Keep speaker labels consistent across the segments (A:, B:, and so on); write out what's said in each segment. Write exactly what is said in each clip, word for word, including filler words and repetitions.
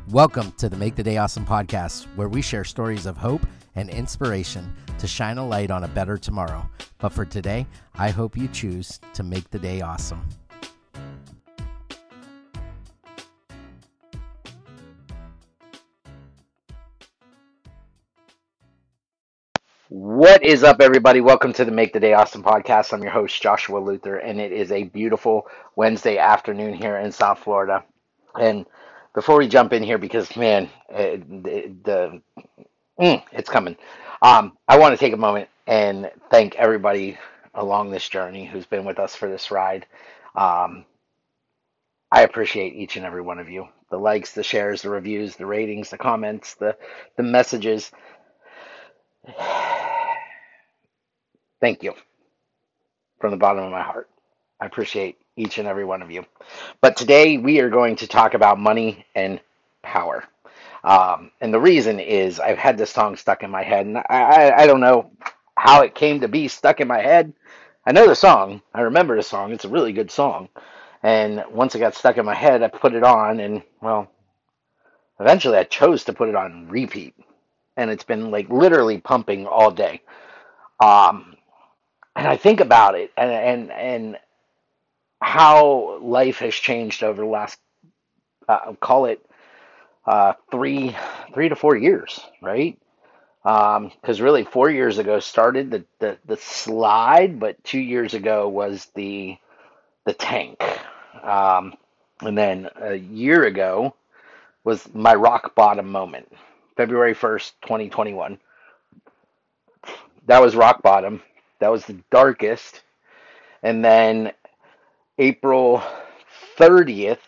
A: Welcome to the Make the Day Awesome podcast, where we share stories of hope and inspiration to shine a light on a better tomorrow. But for today, I hope you choose to make the day awesome. What is up, everybody? Welcome to the Make the Day Awesome podcast. I'm your host, Joshua Luther, and it is a beautiful Wednesday afternoon here in South Florida. And before we jump in here, because man, it, the, the mm, it's coming. Um, I want to take a moment and thank everybody along this journey who's been with us for this ride. Um, I appreciate each and every one of you. The likes, the shares, the reviews, the ratings, the comments, the the messages. Thank you from the bottom of my heart. I appreciate each and every one of you. But today we are going to talk about money and power. Um, and the reason is I've had this song stuck in my head, and I, I, I don't know how it came to be stuck in my head. I know the song. I remember the song. It's a really good song. And once it got stuck in my head, I put it on, and, well, eventually I chose to put it on repeat. And it's been, like, literally pumping all day. Um, and I think about it, and, and, and how life has changed over the last, uh, call it, uh, three, three to four years, right? Um, because really four years ago started the, the, the slide, but two years ago was the the tank. Um, and then a year ago was my rock bottom moment, February first, twenty twenty-one. That was rock bottom. That was the darkest. And then April thirtieth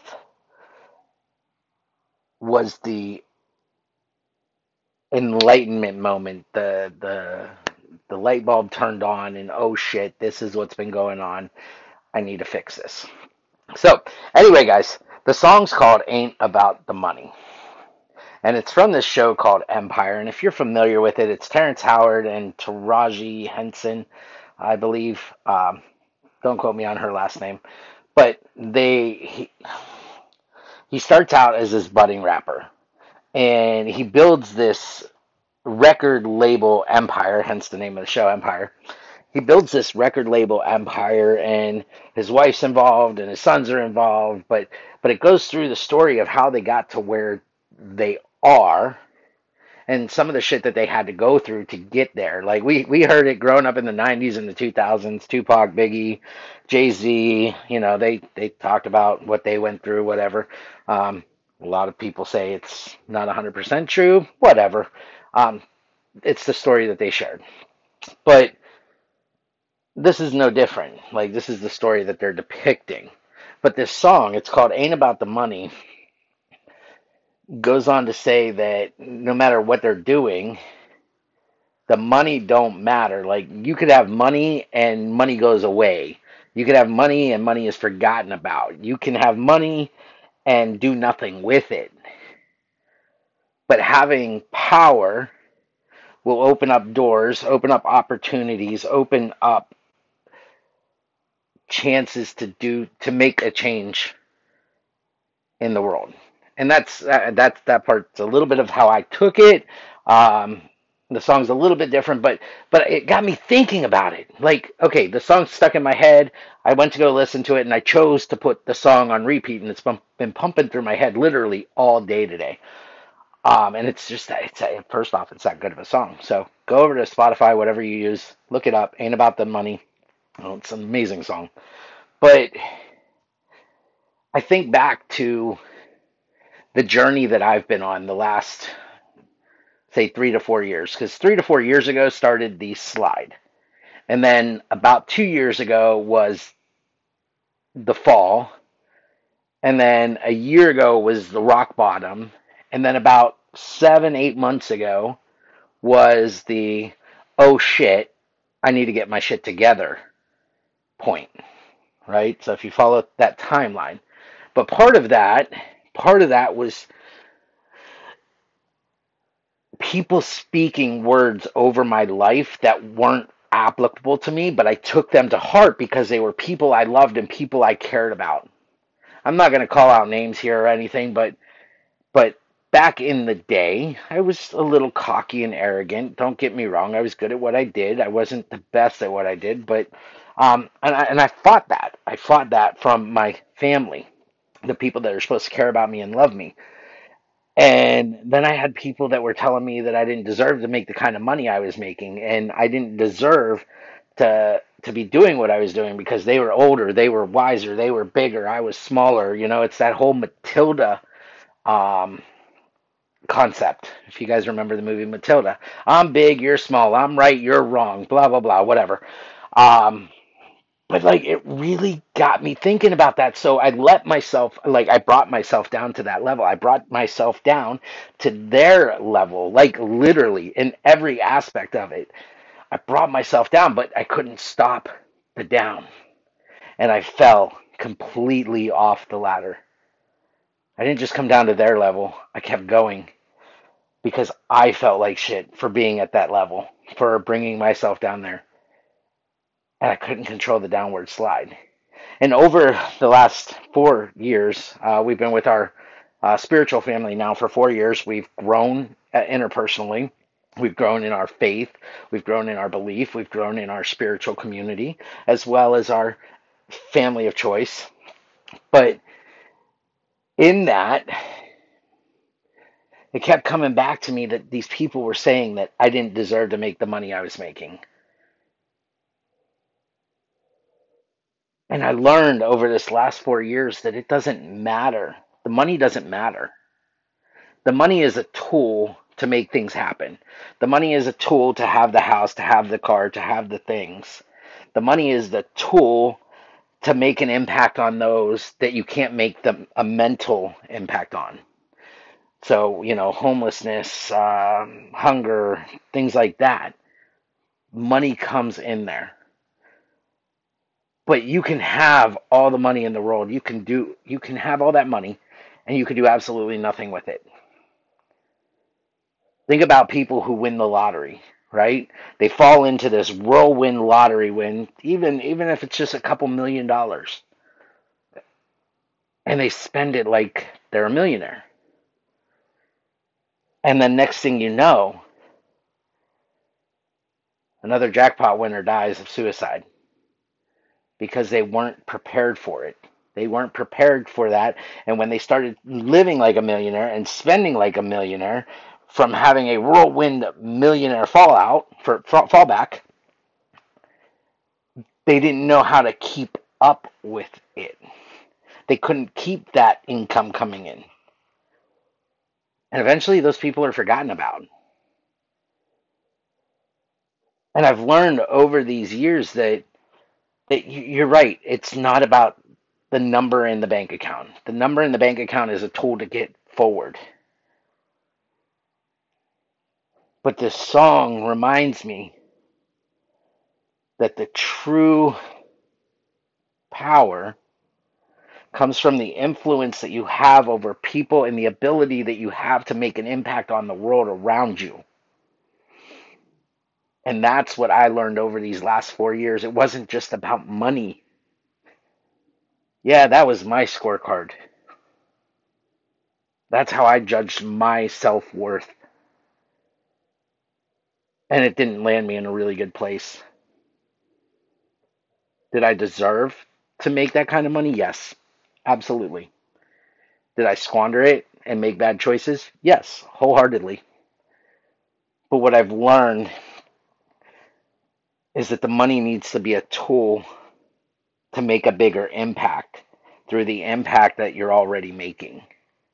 A: was the enlightenment moment. The the the light bulb turned on, and oh shit, this is what's been going on. I need to fix this. So anyway, guys, the song's called Ain't About the Money. And it's from this show called Empire. And if you're familiar with it, it's Terrence Howard and Taraji Henson, I believe. Um, don't quote me on her last name. But they he, he starts out as this budding rapper. And he builds this record label empire, hence the name of the show, Empire. He builds this record label empire, and his wife's involved, and his sons are involved. But but it goes through the story of how they got to where they are, and some of the shit that they had to go through to get there. Like we we heard it growing up in the nineties and the two thousands. Tupac, Biggie, Jay-Z. You know, they they talked about what they went through, whatever. Um, a lot of people say it's not one hundred percent true. Whatever. Um, it's the story that they shared, but this is no different. Like, this is the story that they're depicting. But this song, it's called Ain't About the Money, goes on to say that no matter what they're doing, the money don't matter. Like, you could have money and money goes away. You could have money and money is forgotten about. You can have money and do nothing with it. But having power will open up doors, open up opportunities, open up chances to do to make a change in the world. And that's uh, that's that part's a little bit of how I took it. Um, the song's a little bit different, but but it got me thinking about it. Like, okay, the song's stuck in my head. I went to go listen to it, and I chose to put the song on repeat, and it's been, been pumping through my head literally all day today. Um, and it's just it's a, first off, it's that good of a song. So go over to Spotify, whatever you use, look it up. Ain't About the Money. Oh, it's an amazing song. But I think back to the journey that I've been on the last, say, three to four years. Because three to four years ago started the slide. And then about two years ago was the fall. And then a year ago was the rock bottom. And then about seven, eight months ago was the, oh shit, I need to get my shit together point. Right? So if you follow that timeline. But part of that, part of that was people speaking words over my life that weren't applicable to me, but I took them to heart because they were people I loved and people I cared about. I'm not going to call out names here or anything, but but back in the day, I was a little cocky and arrogant. Don't get me wrong. I was good at what I did. I wasn't the best at what I did, but um, and I, and I fought that. I fought that from my family, the people that are supposed to care about me and love me. And then I had people that were telling me that I didn't deserve to make the kind of money I was making, and I didn't deserve to to be doing what I was doing because they were older, they were wiser, they were bigger, I was smaller. You know, it's that whole Matilda um, concept. If you guys remember the movie Matilda, I'm big, you're small, I'm right, you're wrong, blah blah blah, whatever. Um, but like it really got me thinking about that. So I let myself, like I brought myself down to that level. I brought myself down to their level, like literally in every aspect of it. I brought myself down, but I couldn't stop the down. And I fell completely off the ladder. I didn't just come down to their level. I kept going because I felt like shit for being at that level, for bringing myself down there. And I couldn't control the downward slide. And over the last four years, uh, we've been with our uh, spiritual family now for four years. We've grown uh, interpersonally. We've grown in our faith. We've grown in our belief. We've grown in our spiritual community, as well as our family of choice. But in that, it kept coming back to me that these people were saying that I didn't deserve to make the money I was making. And I learned over this last four years that it doesn't matter. The money doesn't matter. The money is a tool to make things happen. The money is a tool to have the house, to have the car, to have the things. The money is the tool to make an impact on those that you can't make them a mental impact on. So, you know, homelessness, um, hunger, things like that. Money comes in there. But you can have all the money in the world. You can do you can have all that money and you can do absolutely nothing with it. Think about people who win the lottery, right? They fall into this whirlwind lottery win, even even if it's just a couple million dollars, and they spend it like they're a millionaire. And then next thing you know, another jackpot winner dies of suicide because they weren't prepared for it. They weren't prepared for that. And when they started living like a millionaire and spending like a millionaire from having a whirlwind millionaire fallout for fallback, they didn't know how to keep up with it. They couldn't keep that income coming in. And eventually those people are forgotten about. And I've learned over these years that, that you're right. It's not about the number in the bank account. The number in the bank account is a tool to get forward. But this song reminds me that the true power comes from the influence that you have over people and the ability that you have to make an impact on the world around you. And that's what I learned over these last four years. It wasn't just about money. Yeah, that was my scorecard. That's how I judged my self worth. And it didn't land me in a really good place. Did I deserve to make that kind of money? Yes, absolutely. Did I squander it and make bad choices? Yes, wholeheartedly. But what I've learned is that the money needs to be a tool to make a bigger impact through the impact that you're already making.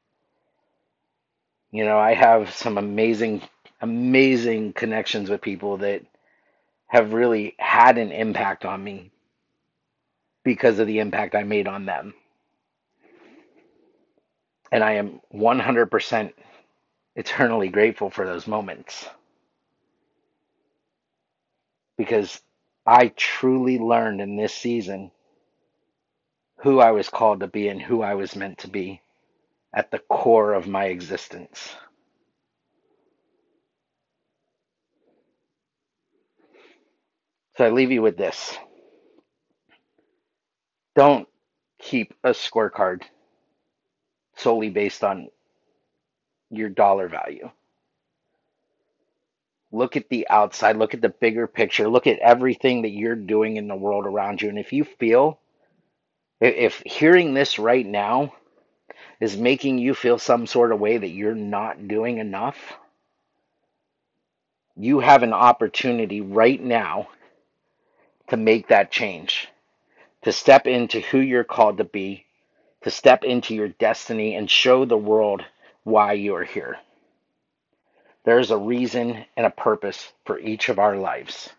A: You know, I have some amazing, amazing connections with people that have really had an impact on me because of the impact I made on them. And I am one hundred percent eternally grateful for those moments because I truly learned in this season who I was called to be and who I was meant to be at the core of my existence. So I leave you with this. Don't keep a scorecard solely based on your dollar value. Look at the outside, look at the bigger picture, look at everything that you're doing in the world around you. And if you feel, if hearing this right now is making you feel some sort of way that you're not doing enough, you have an opportunity right now to make that change, to step into who you're called to be, to step into your destiny and show the world why you are here. There's a reason and a purpose for each of our lives.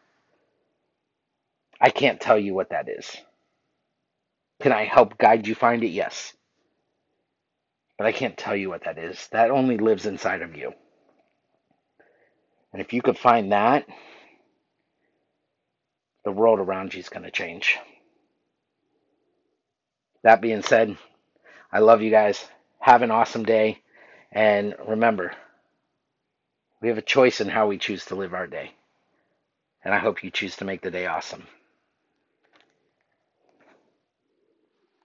A: I can't tell you what that is. Can I help guide you find it? Yes. But I can't tell you what that is. That only lives inside of you. And if you could find that, the world around you is going to change. That being said, I love you guys. Have an awesome day. And remember, we have a choice in how we choose to live our day. And I hope you choose to make the day awesome.